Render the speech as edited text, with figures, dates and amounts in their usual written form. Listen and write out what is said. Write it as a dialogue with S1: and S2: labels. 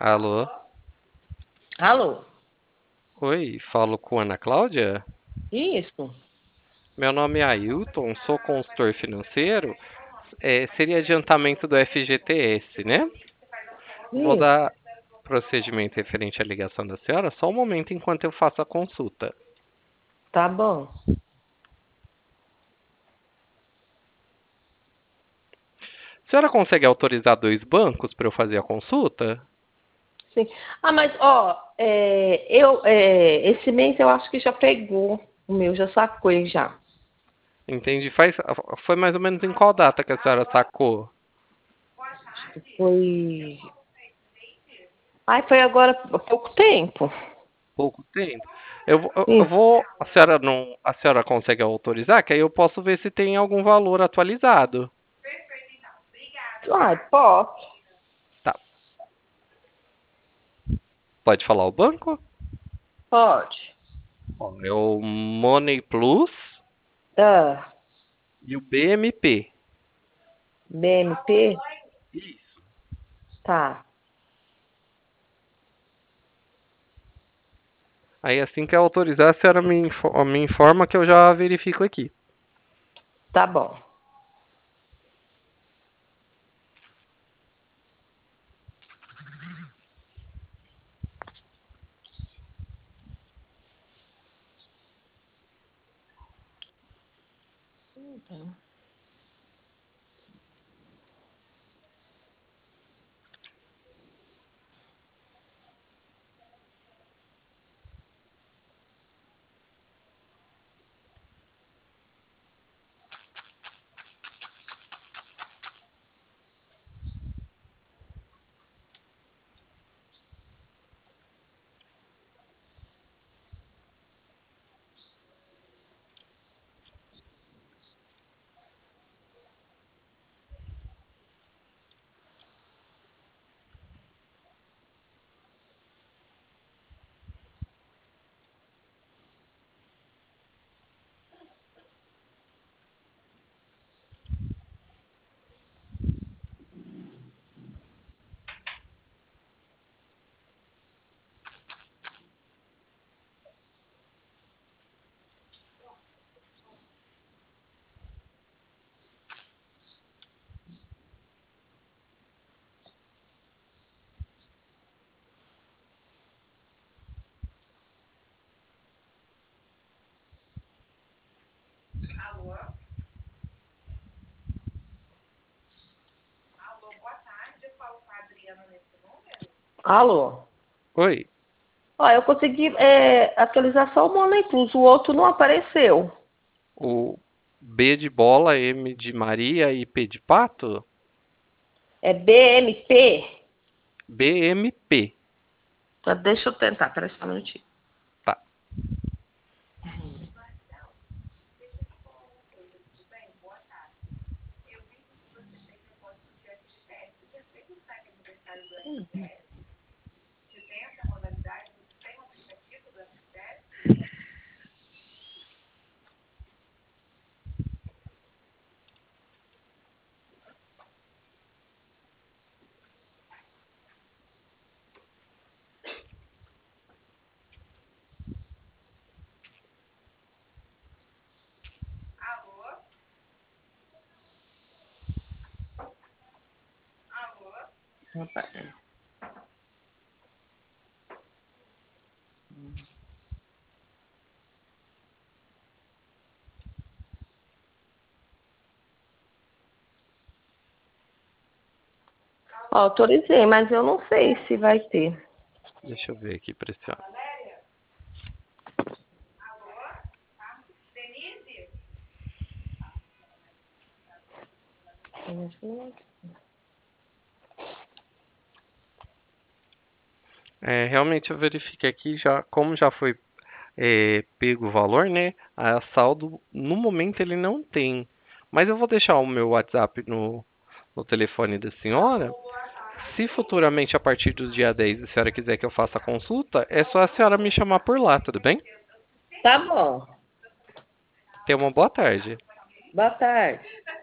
S1: Alô?
S2: Alô?
S1: Oi, falo com Ana Cláudia?
S2: Isso?
S1: Meu nome é Ailton, sou consultor financeiro. Seria adiantamento do FGTS, né? Vou
S2: Isso.
S1: dar procedimento referente à ligação da senhora, só um momento enquanto eu faço a consulta.
S2: Tá bom.
S1: A senhora consegue autorizar dois bancos para eu fazer a consulta?
S2: Sim. Ah, mas, ó, esse mês eu acho que já pegou. O meu já sacou já.
S1: Entende? Foi mais ou menos em qual data que a senhora sacou?
S2: Acho que foi. Ai, foi agora há pouco tempo.
S1: Pouco tempo. Eu
S2: Isso.
S1: vou. A senhora não. A senhora consegue autorizar? Que aí eu posso ver se tem algum valor atualizado.
S2: Ai, posso.
S1: Tá. Pode falar o banco?
S2: Pode.
S1: Ó, é o Money Plus
S2: Ah,
S1: e o BMP.
S2: BMP?
S1: Isso.
S2: Tá.
S1: Aí assim que eu autorizar, a senhora me informa que eu já verifico aqui.
S2: Tá bom. Alô?
S1: Oi.
S2: Ó, eu consegui atualizar só o Money Plus, o outro não apareceu.
S1: O B de bola, M de Maria e P de pato?
S2: É BMP?
S1: BMP.
S2: Tá, deixa eu tentar, peraí só um minutinho.
S1: Tá.
S2: Ó, autorizei, mas eu não sei se vai ter.
S1: Deixa eu ver aqui pra senhora. Realmente eu verifiquei aqui já, como já foi pego o valor, né? A saldo, no momento ele não tem. Mas eu vou deixar o meu WhatsApp no telefone da senhora. Se futuramente, a partir do dia 10, a senhora quiser que eu faça a consulta, é só a senhora me chamar por lá, tudo bem?
S2: Tá bom.
S1: Tenha uma boa tarde.
S2: Boa tarde.